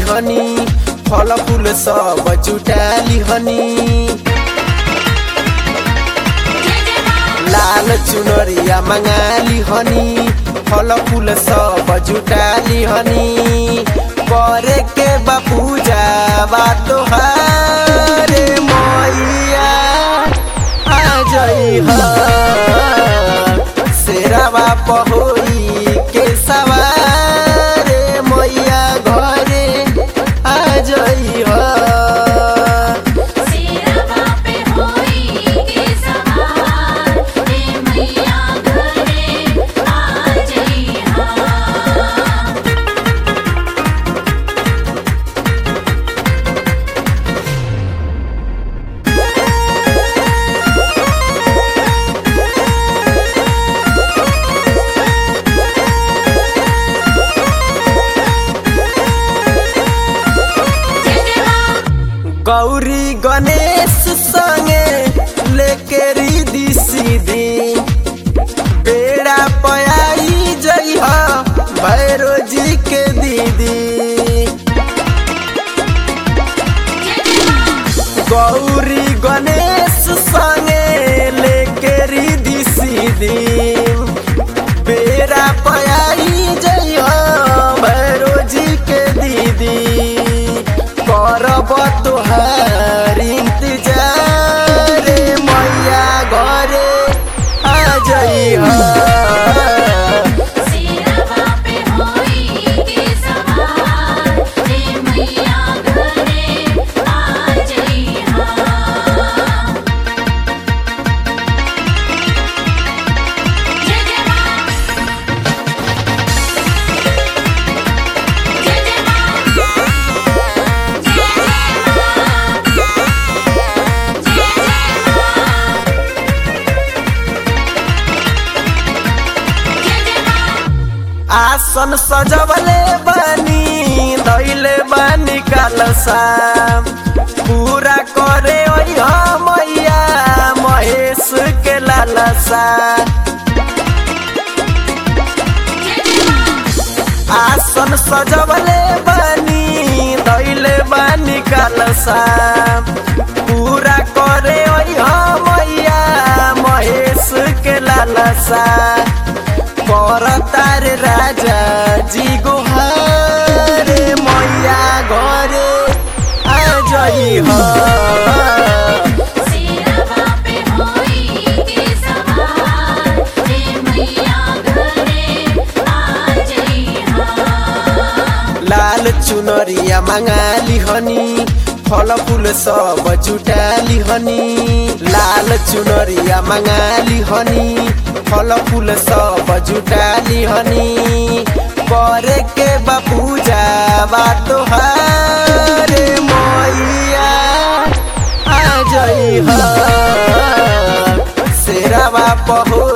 लिहनी फल फूल सब जुटा लिहनी लाल चुनरिया मंगा लिहनी फल फूल सब जुटा लिहनी करे के बापूजा बा तोहारे मैया आ जइहा शेरवा पहोई के सवारे मैया घरे आ जइहा गौरी गणेश संगे लेके रिदी सीधी बेड़ा पयाई जइहा भैरो जी के दीदी गौरी गणेश संगे लेके रिदी सीधी बेड़ा पयाई जइहा भैरो जी के दीदी करब तोहार इंतजार मैया घरे आ जइहा आसन सजवले बानी धइले बानी कलसा पूरा करे ओइहा मैया महेश के लालसा आसन सजवले बानी धइले बानी कलसा पूरा करे ओइहा मैया महेश के लालसा तारे राजा जी गोहारे मैया घरे आ जइहा लाल चुनरिया मंगा लिहनी फल फूल सब जुटा लिहनी लाल चुनरिया मंगा लिहनी फल फूल सब जुटा लिहनी करे के बापूजा बा तोहारे मैया आ जइहा शेरवा पहो